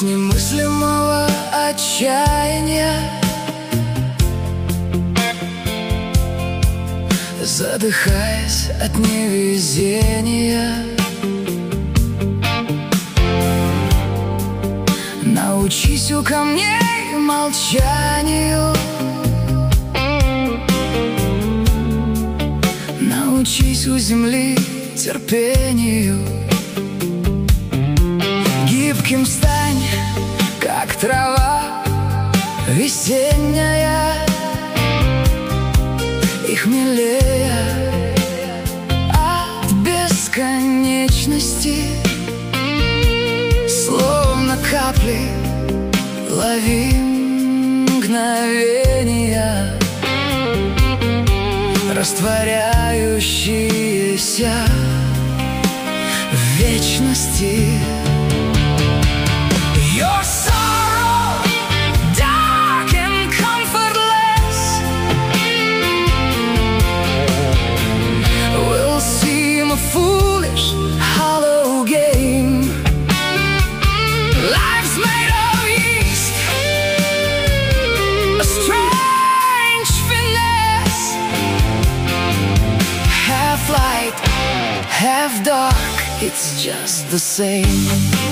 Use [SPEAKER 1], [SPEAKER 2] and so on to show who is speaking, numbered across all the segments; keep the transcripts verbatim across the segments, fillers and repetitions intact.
[SPEAKER 1] немыслимого отчаяния, задыхаясь от невезения. Научись у камней молчанию, научись у земли терпению. Гибким стань, как трава весенняя, и хмелее от бесконечности. Словно капли лови мгновения, растворяющиеся в вечности. Your sorrow, dark and comfortless, will seem a foolish, hollow game. Life's made of yeast, a strange finesse, half light, half dark, it's just the same.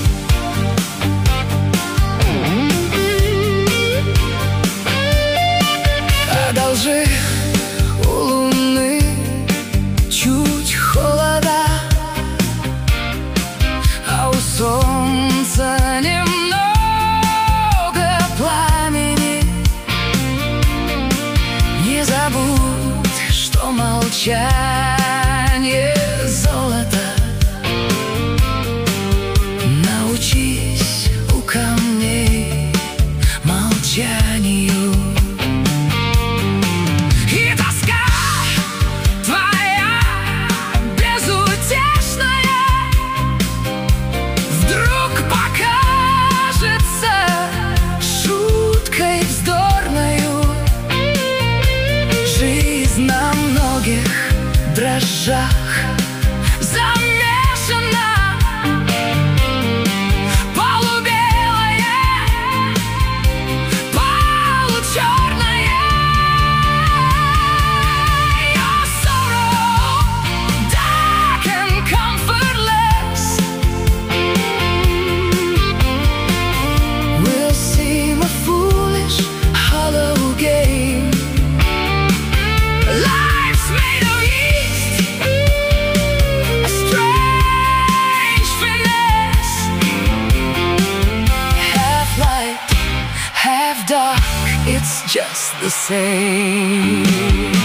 [SPEAKER 1] Одолжи у луны чуть холода, а у солнца немного пламени. Не забудь, что молчание золото. Научись у камней молчанию. На многих дрожжах замешана полубелое, получерное. Your sorrow, dark and comfortless, will seem a foolish, hollow game. Life's made of yeast, a strange finesse, half light, half dark, it's just the same.